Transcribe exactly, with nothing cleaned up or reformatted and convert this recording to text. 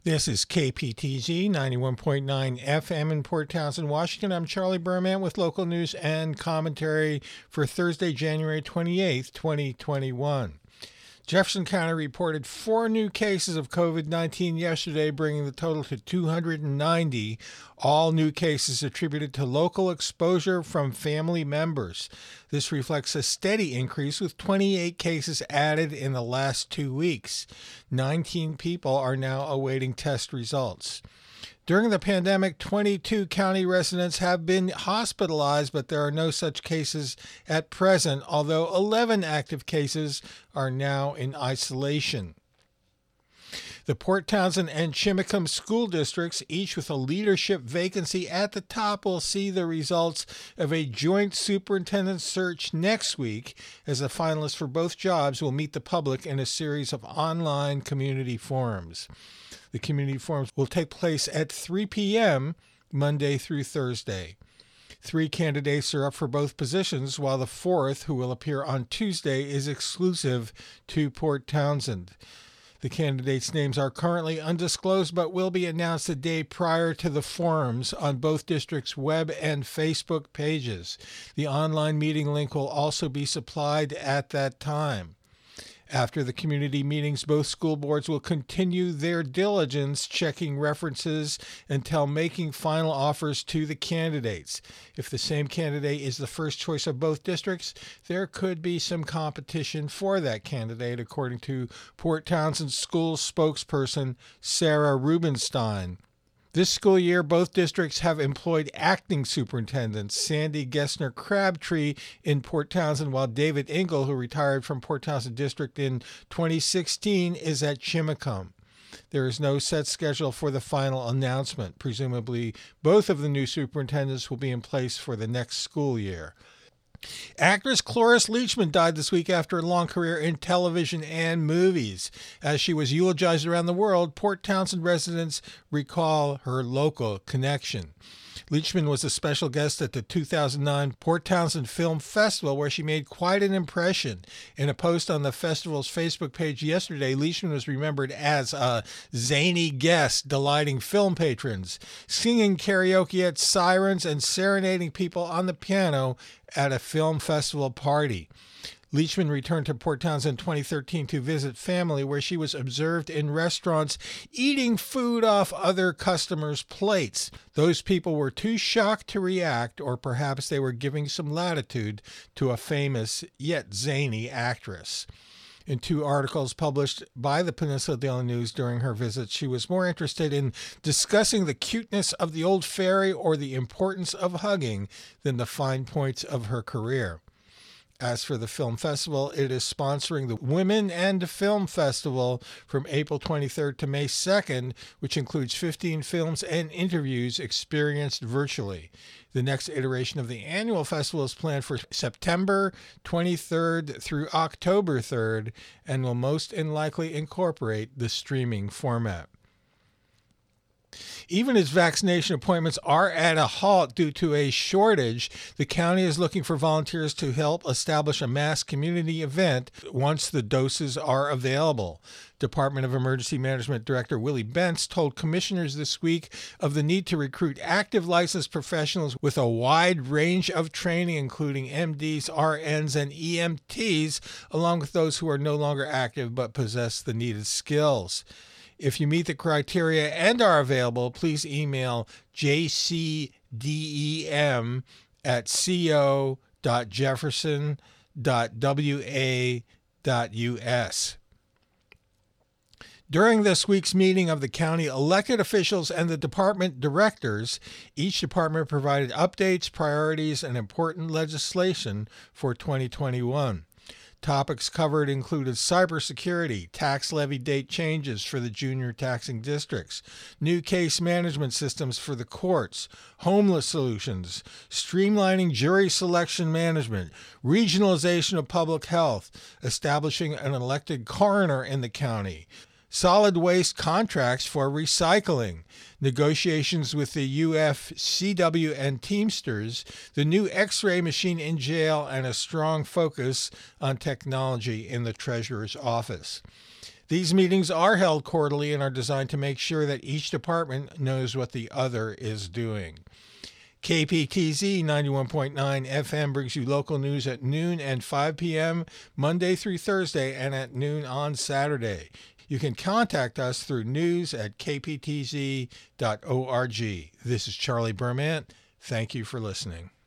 This is K P T Z ninety-one point nine F M in Port Townsend, Washington. I'm Charlie Berman with local news and commentary for Thursday, January twenty-eighth, twenty twenty-one. Jefferson County reported four new cases of COVID nineteen yesterday, bringing the total to two hundred ninety, all new cases attributed to local exposure from family members. This reflects a steady increase, with twenty-eight cases added in the last two weeks. nineteen people are now awaiting test results. During the pandemic, twenty-two county residents have been hospitalized, but there are no such cases at present, although eleven active cases are now in isolation. The Port Townsend and Chimacum school districts, each with a leadership vacancy at the top, will see the results of a joint superintendent search next week, as the finalists for both jobs will meet the public in a series of online community forums. The community forums will take place at three p.m. Monday through Thursday. Three candidates are up for both positions, while the fourth, who will appear on Tuesday, is exclusive to Port Townsend. The candidates' names are currently undisclosed, but will be announced a day prior to the forums on both districts' web and Facebook pages. The online meeting link will also be supplied at that time. After the community meetings, both school boards will continue their diligence checking references until making final offers to the candidates. If the same candidate is the first choice of both districts, there could be some competition for that candidate, according to Port Townsend School spokesperson Sarah Rubenstein. This school year, both districts have employed acting superintendents, Sandy Gessner Crabtree in Port Townsend, while David Engel, who retired from Port Townsend District in twenty sixteen, is at Chimacum. There is no set schedule for the final announcement. Presumably, both of the new superintendents will be in place for the next school year. Actress Cloris Leachman died this week after a long career in television and movies. As she was eulogized around the world, Port Townsend residents recall her local connection. Leachman was a special guest at the two thousand nine Port Townsend Film Festival, where she made quite an impression. In a post on the festival's Facebook page yesterday, Leachman was remembered as a zany guest delighting film patrons, singing karaoke at sirens and serenading people on the piano at a film festival party. Leachman returned to Port Townsend in twenty thirteen to visit family, where she was observed in restaurants eating food off other customers' plates. Those people were too shocked to react, or perhaps they were giving some latitude to a famous yet zany actress. In two articles published by the Peninsula Daily News during her visit, she was more interested in discussing the cuteness of the old ferry or the importance of hugging than the fine points of her career. As for the film festival, it is sponsoring the Women and Film Festival from April twenty-third to May second, which includes fifteen films and interviews experienced virtually. The next iteration of the annual festival is planned for September twenty-third through October third and will most likely incorporate the streaming format. Even as vaccination appointments are at a halt due to a shortage, the county is looking for volunteers to help establish a mass community event once the doses are available. Department of Emergency Management Director Willie Bentz told commissioners this week of the need to recruit active licensed professionals with a wide range of training, including M Ds, R Ns, and E M Ts, along with those who are no longer active but possess the needed skills. If you meet the criteria and are available, please email j c d e m at co dot jefferson dot w a dot u s. During this week's meeting of the county elected officials and the department directors, each department provided updates, priorities, and important legislation for twenty twenty-one. Topics covered included cybersecurity, tax levy date changes for the junior taxing districts, new case management systems for the courts, homeless solutions, streamlining jury selection management, regionalization of public health, establishing an elected coroner in the county, solid waste contracts for recycling, negotiations with the U F C W and Teamsters, the new X-ray machine in jail, and a strong focus on technology in the Treasurer's office. These meetings are held quarterly and are designed to make sure that each department knows what the other is doing. K P T Z ninety-one point nine F M brings you local news at noon and five p.m. Monday through Thursday and at noon on Saturday. You can contact us through news at k p t z dot org. This is Charlie Berman. Thank you for listening.